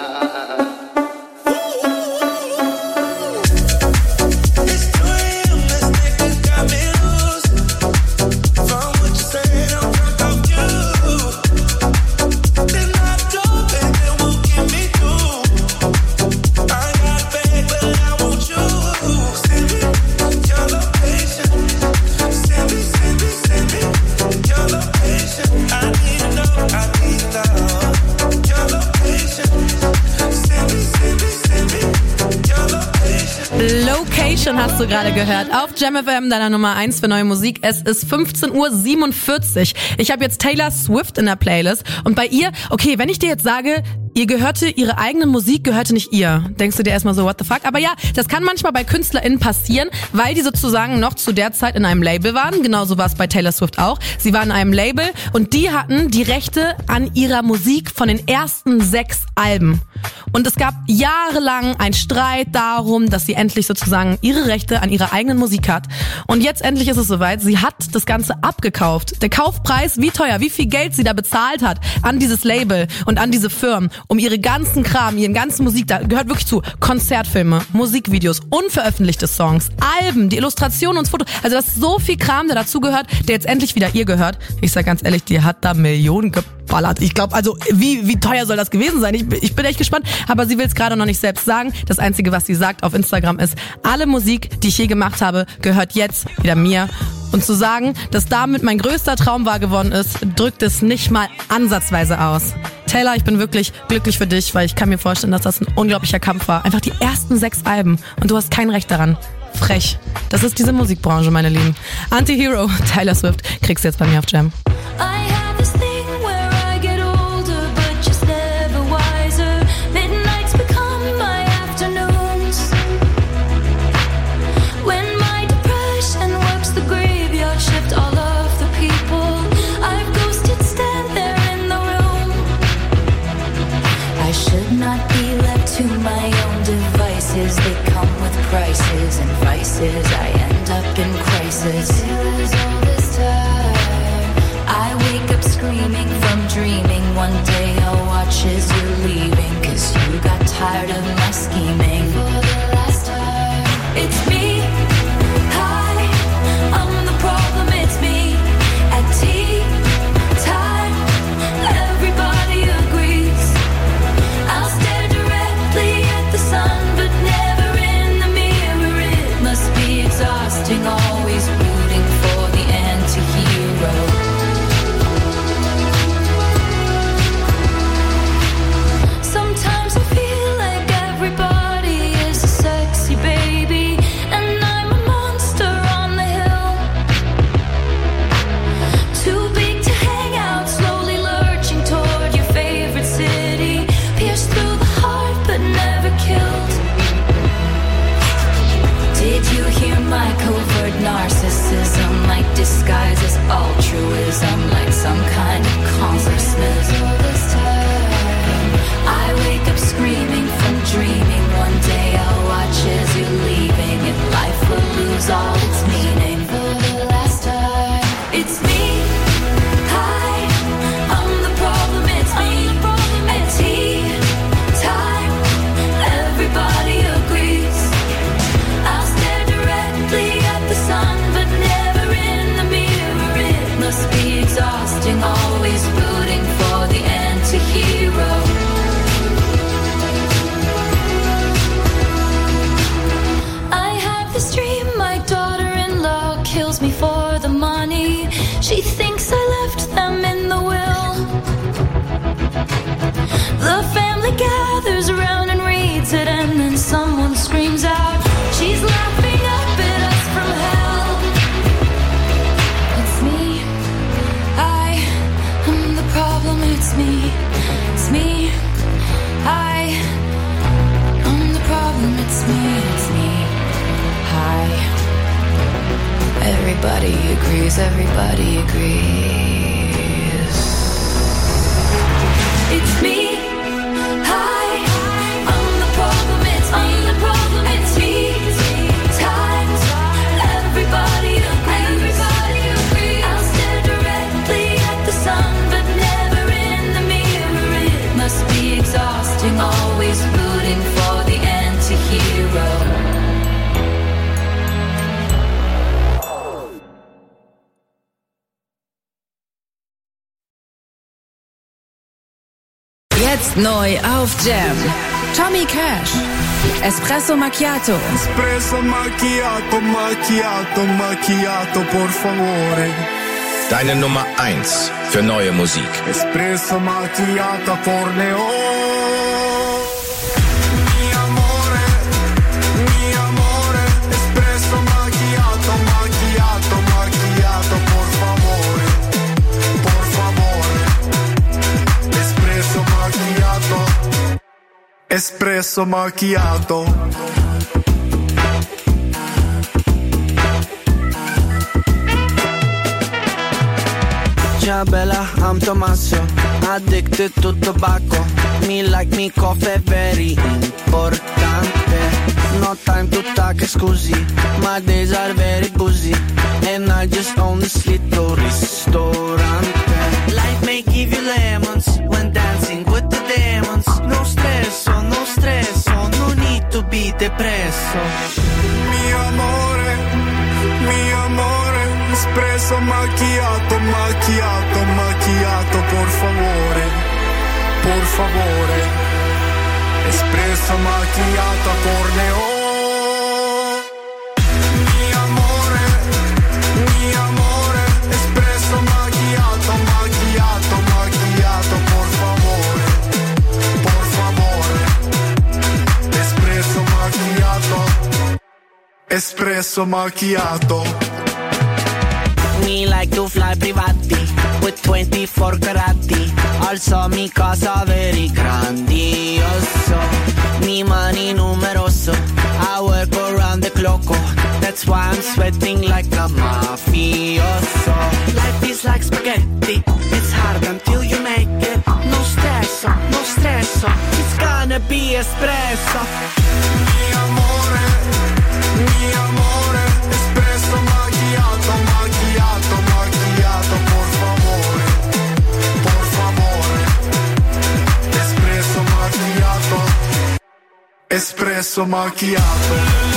Hast du gerade gehört auf Jam F M, deiner Nummer eins für neue Musik. Es ist fünfzehn Uhr siebenundvierzig. Ich habe jetzt Taylor Swift in der Playlist und bei ihr, okay, wenn ich dir jetzt sage, ihr gehörte, ihre eigene Musik gehörte nicht ihr, denkst du dir erstmal so, what the fuck? Aber ja, das kann manchmal bei KünstlerInnen passieren, weil die sozusagen noch zu der Zeit in einem Label waren. Genauso war es bei Taylor Swift auch. Sie waren in einem Label und die hatten die Rechte an ihrer Musik von den ersten sechs Alben. Und es gab jahrelang einen Streit darum, dass sie endlich sozusagen ihre Rechte an ihrer eigenen Musik hat. Und jetzt endlich ist es soweit. Sie hat das Ganze abgekauft. Der Kaufpreis, wie teuer, wie viel Geld sie da bezahlt hat an dieses Label und an diese Firmen, um ihre ganzen Kram, ihren ganzen Musik, da gehört wirklich zu Konzertfilme, Musikvideos, unveröffentlichte Songs, Alben, die Illustrationen und das Foto. Also das ist so viel Kram, der dazu gehört, der jetzt endlich wieder ihr gehört. Ich sag ganz ehrlich, die hat da Millionen geballert. Ich glaube, also wie wie teuer soll das gewesen sein? Ich, ich bin echt gespannt. Aber sie will es gerade noch nicht selbst sagen. Das Einzige, was sie sagt auf Instagram ist, alle Musik, die ich je gemacht habe, gehört jetzt wieder mir. Und zu sagen, dass damit mein größter Traum wahr geworden ist, drückt es nicht mal ansatzweise aus. Taylor, ich bin wirklich glücklich für dich, weil ich kann mir vorstellen, dass das ein unglaublicher Kampf war. Einfach die ersten sechs Alben und du hast kein Recht daran. Frech. Das ist diese Musikbranche, meine Lieben. Anti-Hero, Taylor Swift, kriegst du jetzt bei mir auf Jam. They come with prices and vices. I end up in crisis. All this time, I wake up screaming from dreaming. One day I'll watch as you're leaving, 'cause you got tired of my scheming. For the last time, it's me. Hi, I'm the problem. It's me. At tea time, everybody agrees. I'll stare directly at the sun. Exhausting, always rooting for the anti-hero. Sometimes I feel like everybody is a sexy baby, and I'm a monster on the hill. Too big to hang out, slowly lurching toward your favorite city. Pierced through the heart, but never killed. Did you hear my covert narcissism? Like disguise as altruism, like some kind of consciousness. All this time, I wake up screaming from dreaming. One day I'll watch as you're leaving, and life will lose all its meaning. For the last time, it's me. Hi, I'm the problem. It's me. At tea time, everybody agrees. The sun, but never in the mirror. It must be exhausting, always rooting for the anti-hero. I have this dream, my daughter-in-law kills me for the money. She thinks I left them in the will. The family gathers around and reads it, and then someone screams out, she's laughing up at us from hell. It's me. I am the problem. It's me. It's me. I everybody agrees. It's me, hi, I'm the problem, it's me, the problem, it's me, times, everybody agrees, everybody agrees. I'll stare directly at the sun, but never in the mirror. It must be exhausting, always rooting for the anti-hero. Jetzt neu auf Jam. Tommy Cash. Espresso Macchiato. Espresso Macchiato, Macchiato, Macchiato, por favore. Deine Nummer eins für neue Musik. Espresso Macchiato por Leon. Espresso macchiato. Ciao bella, I'm Tommaso, addicted to tobacco. Me like me coffee, very importante. No time to talk, scusi, my days are very busy. And I just own this little ristorante. Life may give you lemons when dancing with the demons. No stress, no stress, no need to be depresso. Mio amore, mio amore, espresso macchiato, macchiato, macchiato, por favore, por favore. Espresso macchiato por Leon. Mio amore, mio amore, espresso macchiato, macchiato, macchiato, por favore, por favore. Espresso macchiato, espresso macchiato. Me like to fly privati with twenty-four carati. Also mi casa very grandioso. Mi money numeroso. I work around the clock. That's why I'm sweating like a mafioso. Life is like spaghetti. It's hard until you make it. No stress, no stress. It's gonna be espresso. Mi amore, mi amore, espresso macchiato, macchiato, macchiato, por favore, por favore. Espresso macchiato, espresso macchiato.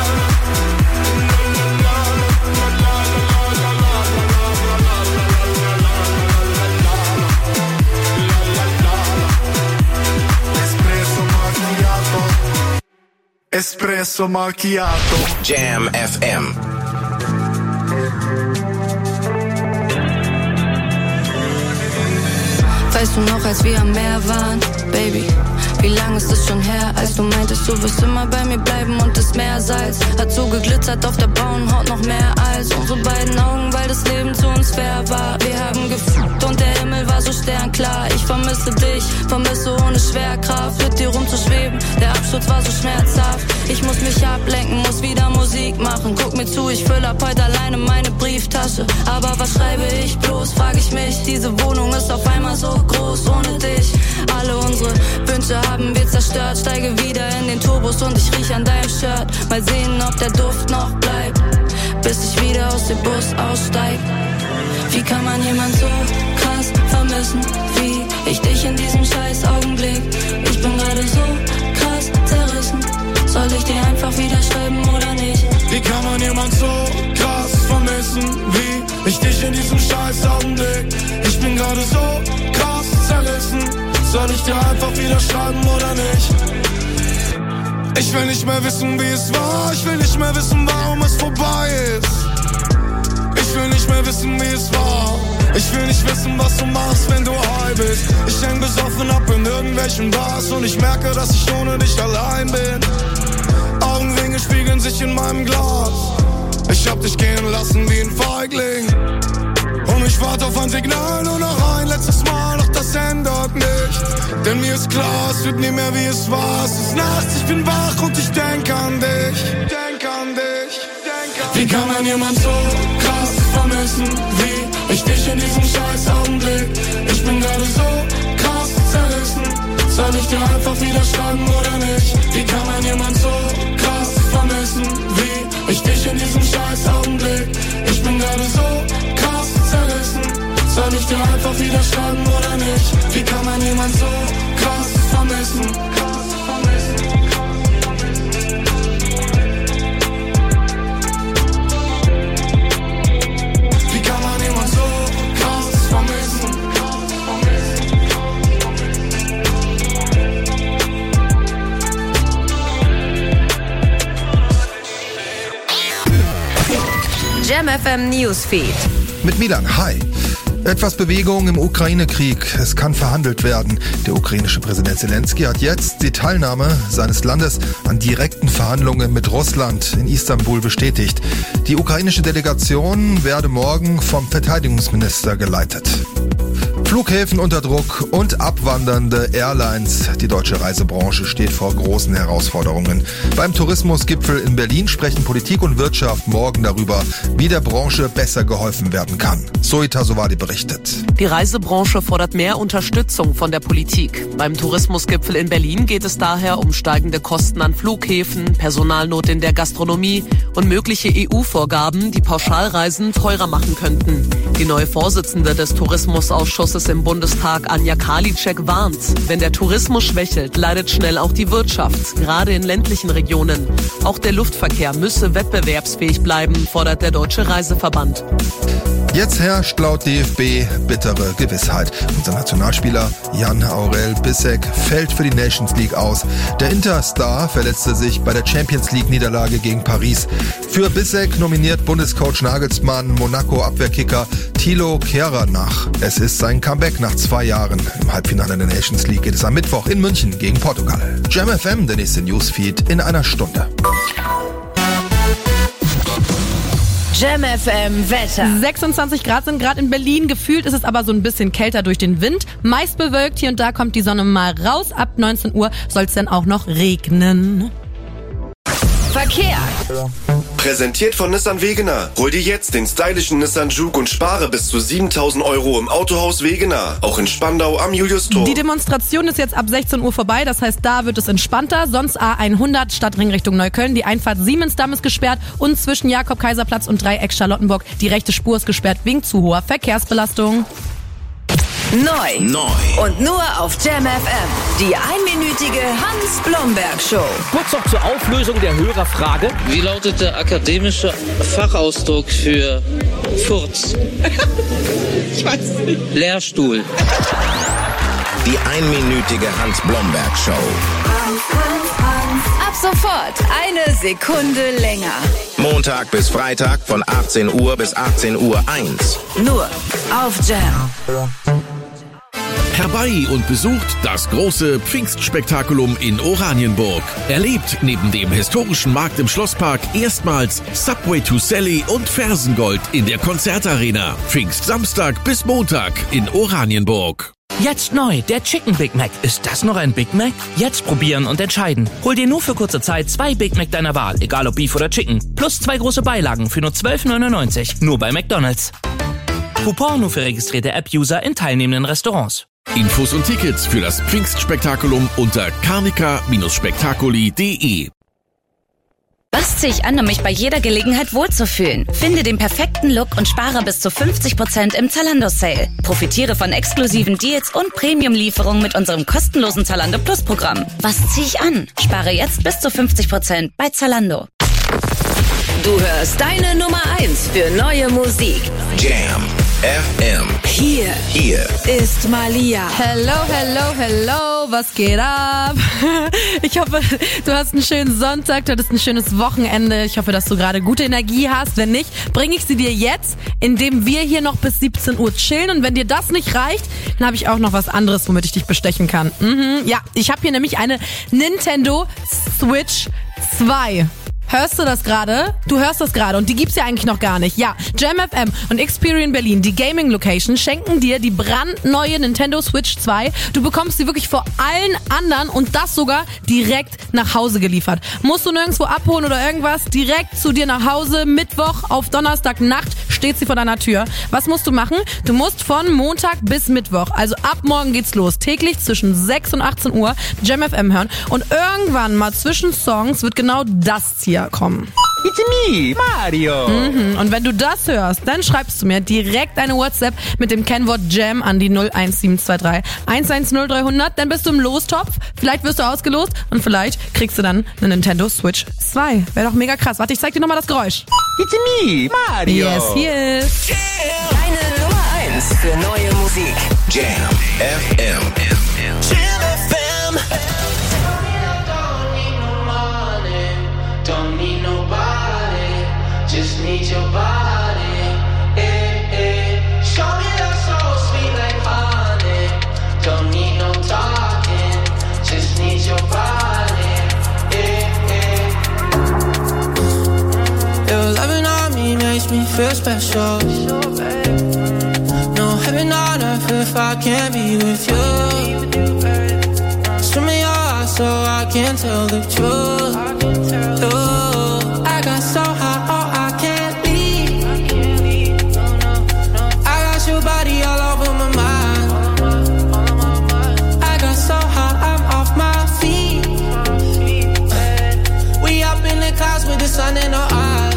Espresso macchiato. Jam F M. Weißt du noch, als wir am Meer waren, Baby? Wie lang ist es schon her, als du meintest, du wirst immer bei mir bleiben und das Meersalz hat so geglitzert auf der braunen Haut noch mehr als unsere beiden Augen, weil das Leben zu uns fair war. Wir haben gefühlt und der Himmel war so sternklar. Ich vermisse dich, vermisse ohne Schwerkraft, mit dir rumzuschweben. Der Absturz war so schmerzhaft. Ich muss mich ablenken, muss wieder Musik machen. Guck mir zu, ich fülle ab heute alleine meine Brieftasche. Aber was schreibe ich bloß, frag ich mich. Diese Wohnung ist auf einmal so groß ohne dich. Alle unsere Wünsche haben wir zerstört. Steige wieder in den Turbos und ich riech an deinem Shirt. Mal sehen, ob der Duft noch bleibt, bis ich wieder aus dem Bus aussteig. Wie kann man jemand so krass vermissen, wie ich dich in diesem scheiß Augenblick? Ich bin gerade so krass zerrissen. Soll ich dir einfach wieder schreiben oder nicht? Wie kann man jemand so krass vermissen, wie ich dich in diesem scheiß Augenblick? Ich bin gerade so krass zerrissen. Soll ich dir einfach wieder schreiben oder nicht? Ich will nicht mehr wissen, wie es war. Ich will nicht mehr wissen, warum es vorbei ist. Ich will nicht mehr wissen, wie es war. Ich will nicht wissen, was du machst, wenn du high bist. Ich häng besoffen ab in irgendwelchen Bars und ich merke, dass ich ohne dich allein bin. Augenringe spiegeln sich in meinem Glas. Ich hab dich gehen lassen wie ein Feigling. Und ich warte auf ein Signal, nur noch ein letztes Mal, doch das ändert nicht. Denn mir ist klar, es wird nie mehr wie es war. Es ist nachts, ich bin wach und ich denk an dich. Denk an dich, denk an dich. Wie kann man jemand so krass vermissen wie ich dich in diesem scheiß Augenblick? Ich bin gerade so krass zerrissen. Soll ich dir einfach wieder schreiben oder nicht? Wie kann man jemand so krass vermissen wie ich dich in diesem scheiß Augenblick? Ich bin gerade so krass zerrissen. Soll ich dir einfach wieder schreiben oder nicht? Wie kann man jemand so krass vermissen? Krass vermissen. Wie kann man jemand so krass vermissen? Jam F M Newsfeed. Mit Milan, hi. Etwas Bewegung im Ukraine-Krieg. Es kann verhandelt werden. Der ukrainische Präsident Zelensky hat jetzt die Teilnahme seines Landes an direkten Verhandlungen mit Russland in Istanbul bestätigt. Die ukrainische Delegation werde morgen vom Verteidigungsminister geleitet. Flughäfen unter Druck und abwandernde Airlines. Die deutsche Reisebranche steht vor großen Herausforderungen. Beim Tourismusgipfel in Berlin sprechen Politik und Wirtschaft morgen darüber, wie der Branche besser geholfen werden kann. Zoe Tasovali berichtet. Die Reisebranche fordert mehr Unterstützung von der Politik. Beim Tourismusgipfel in Berlin geht es daher um steigende Kosten an Flughäfen, Personalnot in der Gastronomie und mögliche E U-Vorgaben, die Pauschalreisen teurer machen könnten. Die neue Vorsitzende des Tourismusausschusses im Bundestag, Anja Karliczek, warnt, wenn der Tourismus schwächelt, leidet schnell auch die Wirtschaft, gerade in ländlichen Regionen. Auch der Luftverkehr müsse wettbewerbsfähig bleiben, fordert der Deutsche Reiseverband. Jetzt herrscht laut D F B bittere Gewissheit. Unser Nationalspieler Jan Aurel Bissek fällt für die Nations League aus. Der Interstar verletzte sich bei der Champions League Niederlage gegen Paris. Für Bissek nominiert Bundescoach Nagelsmann Monaco-Abwehrkicker Thilo Kehrer nach. Es ist sein Comeback nach zwei Jahren. Im Halbfinale der Nations League geht es am Mittwoch in München gegen Portugal. Jam F M, der nächste Newsfeed in einer Stunde. Jam F M Wetter. sechsundzwanzig Grad sind gerade in Berlin. Gefühlt ist es aber so ein bisschen kälter durch den Wind. Meist bewölkt, hier und da kommt die Sonne mal raus. Ab neunzehn Uhr soll es dann auch noch regnen. Verkehr. Präsentiert von Nissan Wegener. Hol dir jetzt den stylischen Nissan Juke und spare bis zu siebentausend Euro im Autohaus Wegener. Auch in Spandau am Juliustor. Die Demonstration ist jetzt ab sechzehn Uhr vorbei, das heißt, da wird es entspannter. Sonst A hundert Stadtring Richtung Neukölln. Die Einfahrt Siemensdamm ist gesperrt und zwischen Jakob-Kaiser-Platz und Dreieck Charlottenburg die rechte Spur ist gesperrt wegen zu hoher Verkehrsbelastung. Neu. Neu. Und nur auf Jam F M. Die einminütige Hans-Blomberg-Show. Kurz noch zur Auflösung der Hörerfrage. Wie lautet der akademische Fachausdruck für Furz? Ich weiß nicht. Lehrstuhl. Die einminütige Hans-Blomberg-Show. Ab sofort eine Sekunde länger. Montag bis Freitag von achtzehn Uhr bis achtzehn Uhr eins. Nur auf Jam. Herbei und besucht das große Pfingstspektakulum in Oranienburg. Erlebt neben dem historischen Markt im Schlosspark erstmals Subway to Sally und Fersengold in der Konzertarena. Pfingstsamstag bis Montag in Oranienburg. Jetzt neu, der Chicken Big Mac. Ist das noch ein Big Mac? Jetzt probieren und entscheiden. Hol dir nur für kurze Zeit zwei Big Mac deiner Wahl, egal ob Beef oder Chicken. Plus zwei große Beilagen für nur zwölf neunundneunzig. Nur bei McDonald's. Coupon nur für registrierte App-User in teilnehmenden Restaurants. Infos und Tickets für das Pfingstspektakulum unter carnica Spektakuli punkt de. Was ziehe ich an, um mich bei jeder Gelegenheit wohlzufühlen? Finde den perfekten Look und spare bis zu fünfzig Prozent im Zalando-Sale. Profitiere von exklusiven Deals und Premium-Lieferungen mit unserem kostenlosen Zalando Plus-Programm. Was ziehe ich an? Spare jetzt bis zu fünfzig Prozent bei Zalando. Du hörst deine Nummer eins für neue Musik. Jam F M. Hier. Hier ist Malia. Hello, hello, hello. Was geht ab? Ich hoffe, du hast einen schönen Sonntag, du hattest ein schönes Wochenende. Ich hoffe, dass du gerade gute Energie hast. Wenn nicht, bringe ich sie dir jetzt, indem wir hier noch bis siebzehn Uhr chillen. Und wenn dir das nicht reicht, dann habe ich auch noch was anderes, womit ich dich bestechen kann. Mhm. Ja, ich habe hier nämlich eine Nintendo Switch zwei. Hörst du das gerade? Du hörst das gerade und die gibt's ja eigentlich noch gar nicht. Ja, Jam F M und Experian Berlin, die Gaming Location, schenken dir die brandneue Nintendo Switch zwei. Du bekommst sie wirklich vor allen anderen und das sogar direkt nach Hause geliefert. Musst du nirgendwo abholen oder irgendwas, direkt zu dir nach Hause. Mittwoch auf Donnerstagnacht steht sie vor deiner Tür. Was musst du machen? Du musst von Montag bis Mittwoch, also ab morgen geht's los, täglich zwischen sechs und achtzehn Uhr Jam F M hören und irgendwann mal zwischen Songs wird genau das hier kommen. It's me, Mario. Mhm. Und wenn du das hörst, dann schreibst du mir direkt eine WhatsApp mit dem Kennwort Jam an die null eins sieben zwei drei eins eins null drei hundert. Dann bist du im Lostopf. Vielleicht wirst du ausgelost und vielleicht kriegst du dann eine Nintendo Switch zwei. Wäre doch mega krass. Warte, ich zeig dir nochmal das Geräusch. It's me, Mario. Yes, he is. Deine Nummer eins für neue Musik. Jam F M. Jam F M. Don't need nobody, just need your body. Eh, eh. Show me that soul sweet like honey. Don't need no talking, just need your body. Eh, eh. Your loving on me makes me feel special. No heaven on earth if I can't be with you. Swim me your eyes so I can tell the truth. Ooh, I got so high, oh, I can't leave. I got your body all over my mind. I got so high, I'm off my feet. We up in the clouds with the sun in our eyes.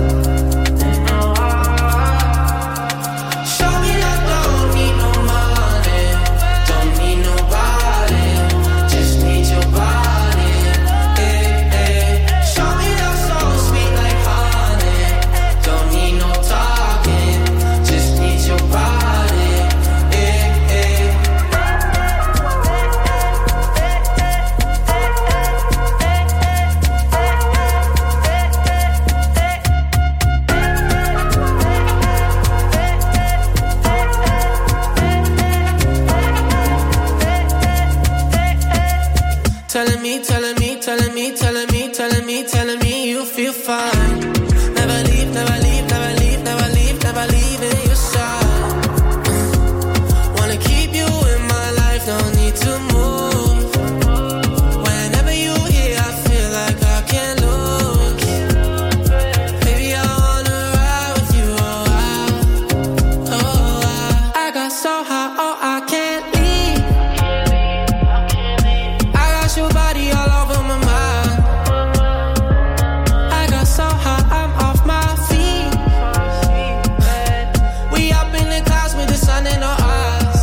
Telling me, telling me, telling me, telling me, telling me, telling me you feel fine. Never leave, never leave, never leave, never leave, never leave in your side. Wanna keep you in my life, don't need to move. Whenever you here, I feel like I can't lose. Baby, I wanna ride with you, oh, I, oh, I, I got so high, oh, I can't leave. Your body all over my mind. I got so high, I'm off my feet. We up in the clouds with the sun in our eyes.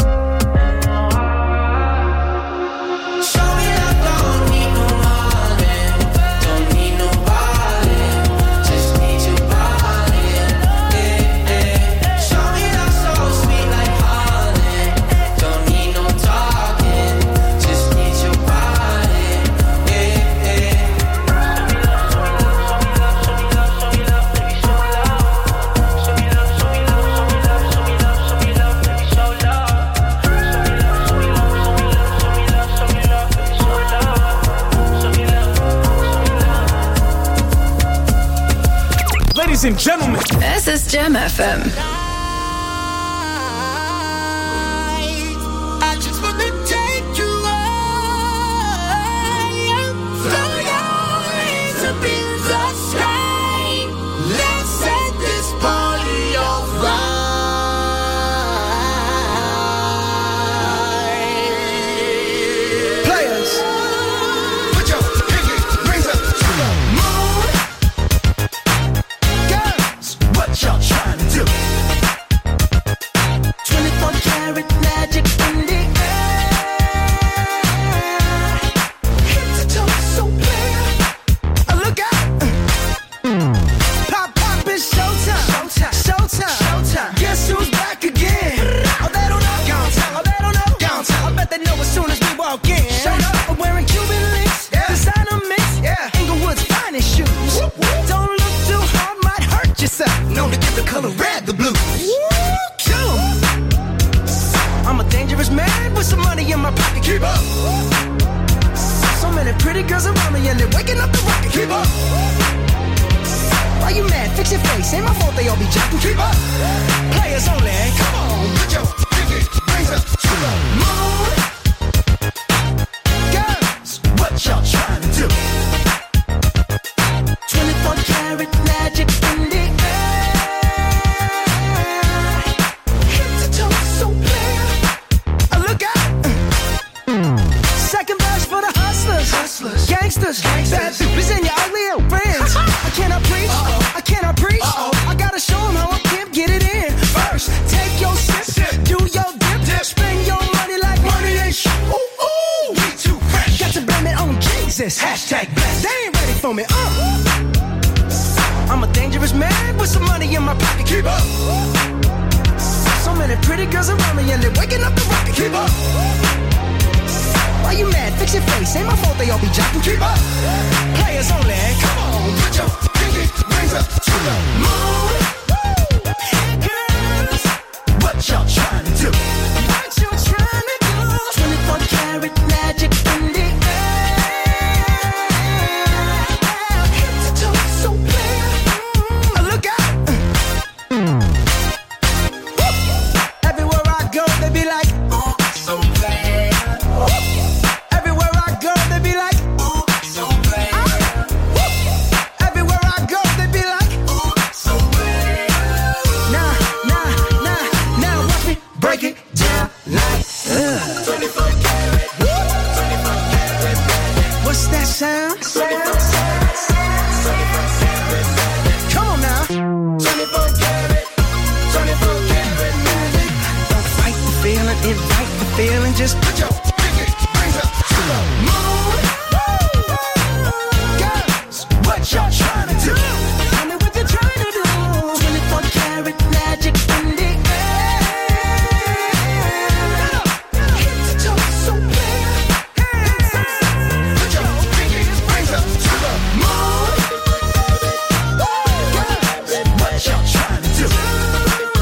Show me that don't need no money, don't need nobody, just need your body. Eh, eh. Show me that soul sweet like honey, don't need no talking, just need your body. Ladies and gentlemen, Es ist Jam F M. I just wanna take you high. Throw your hands up in the sky. Let's set this party on fire. Players, put your pinky rings up to the moon. Girls, what y'all trying to do? twenty-four karat magic in the air. Head to toe so clear. Uh, Look out. Pop, pop, it's showtime. Showtime. Showtime. Showtime. Guess who's back again? Oh, they don't know. Downtown. Oh, they don't know. Downtown. I bet they know as soon as we walk in. Showed up. I'm wearing Cuban links. Yeah. Designer mix. Yeah. Inglewood's finest shoes. Whoop, whoop. Don't look too hard, might hurt yourself. Known to give the color red the blues. Kill 'em. I'm a dangerous man with some money in my pocket. Keep up. So many pretty pretty girls around me and they're waking up the rocket. Keep up. Why you mad? Fix your face. Ain't my fault they all be jocking. Keep up. Players only. Come on, put your pinky rings up to the moon. Girls, what y'all trying to do? twenty-four karat magic in the air. Head to toe, so clear. Uh, look out. Second verse for the hustlers, hustlers, gangsters, gangsters. Bad bitches and your ugly old friends. I cannot preach, Uh-oh. I cannot preach. Uh-oh. I gotta show them how I can get it in. First, take your sip, sip. Do your dip, dip, spend your money like money ain't shit. Ooh, ooh, we too fresh. Got to blame it on Jesus. Hashtag blessed. They ain't ready for me. Uh. I'm a dangerous man with some money in my pocket. Keep up. So many pretty girls around me and they're waking up the rocket. Keep up. Why you mad? Fix your face. Ain't my fault they all be jocking. Keep up. Players only. Come on, put your pinky rings up to the moon. Girls, what y'all trying to do? What you trying to do? twenty-four karat magic in the air. Head to toe, so clear. Mm, look out. Mm. Everywhere I go, they be like, oh, so bad. Everywhere I go, they be like, ooh, so bad. Everywhere I go, they be like, ooh, so bad. Nah, nah, nah, now watch me break it down like, uh. twenty-four karat, twenty-four karat. What's that sound? Come on now. twenty-four karat, twenty-four karat magic. Don't fight the feeling, invite the feeling, just put your